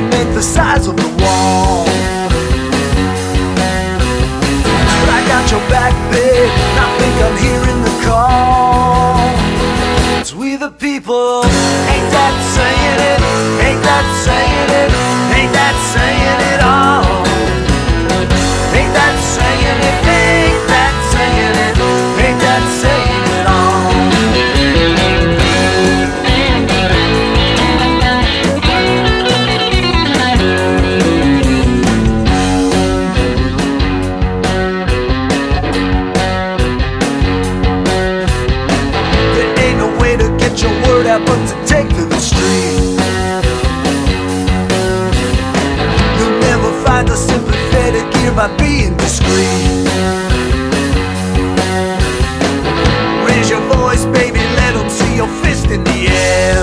estimate the size of the wall. But I got your back, babe, and I think I'm hearing the call. It's we the people, ain't that saying it? Ain't that saying it? Ain't that saying it all? Ain't that saying it? Ain't that saying it? Ain't that saying it all? There ain't no way to get your word out but to take to the street. You'll never find a sympathetic ear by being discreet. Raise your voice, baby, let them see your fist in the air.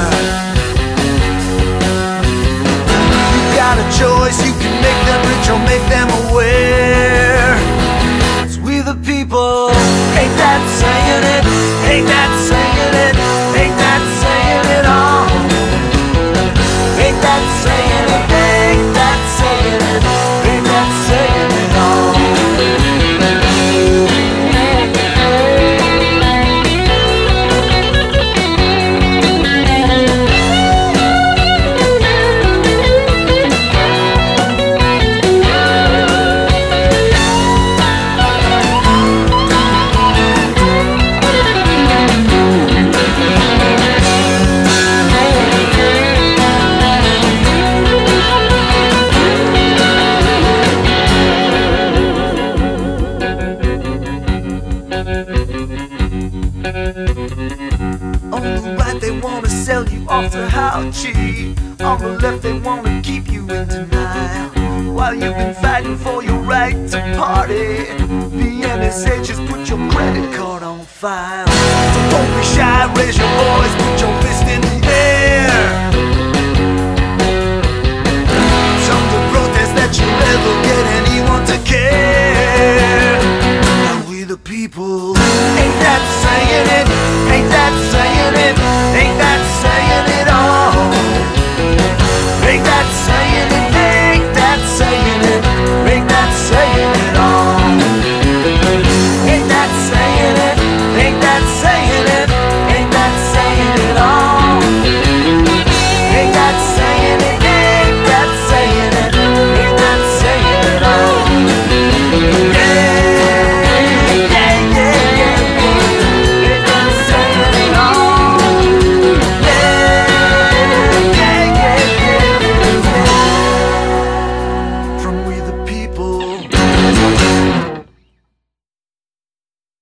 You got a choice, you can make them rich or make them aware. It's we the people, ain't that saying it? Ain't that saying it? Ain't that saying it all? Ain't that saying it? Ain't that saying it? Ain't that saying it all? On the right they wanna sell you off to how cheap. On the left they wanna keep you in denial. While you've been fighting for your right to party, the NSA just put your credit card on file. So don't be shy, raise your voice, put your